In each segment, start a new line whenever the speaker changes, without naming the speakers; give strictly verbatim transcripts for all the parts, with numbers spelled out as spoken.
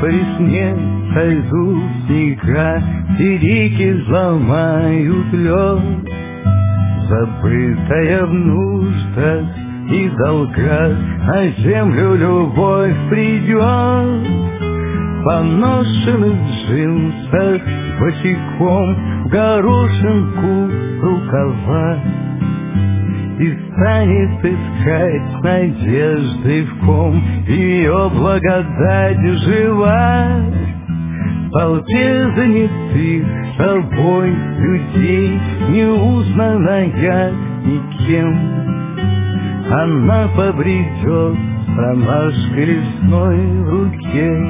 по весне сойдут снега, и реки взломают лед. Забытая в нуждах и долгах, на землю любовь придет. В поношенных джинсах босиком, в горошинку рукава, и станет искать надежды в ком ее благодать жива. В толпе занятых собой людей, неузнанная никем, она побредет с ромашкой лесной в руке.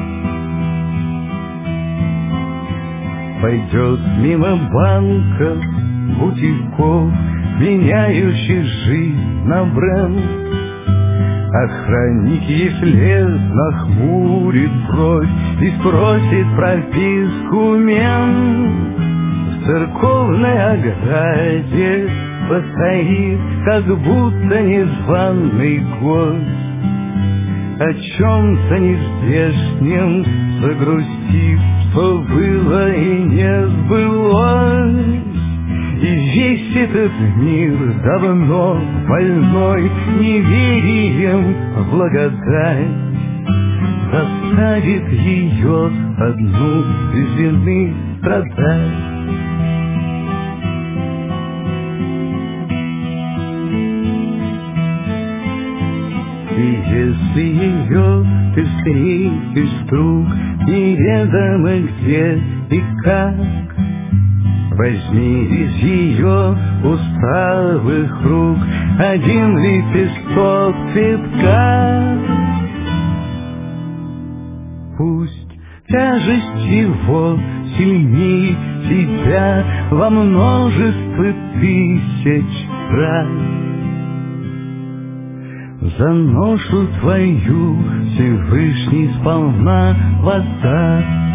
Пойдет мимо банков, бутиков, меняющих жизнь на бренд. Охранник, если нахмурит бровь и спросит прописку мент, в церковной ограде постоит, как будто незваный гость, о чем-то нездешнем загрустив, что было и не сбылось. И весь этот мир давно больной неверием в благодать заставит ее одну без вины страдать. И если ее ты встретишь вдруг, неведомо где и как, возьми из ее усталых рук один лепесток цветка. Пусть тяжесть его сильнее тебя во множестве тысяч раз. За ношу твою Всевышний сполна воздаст.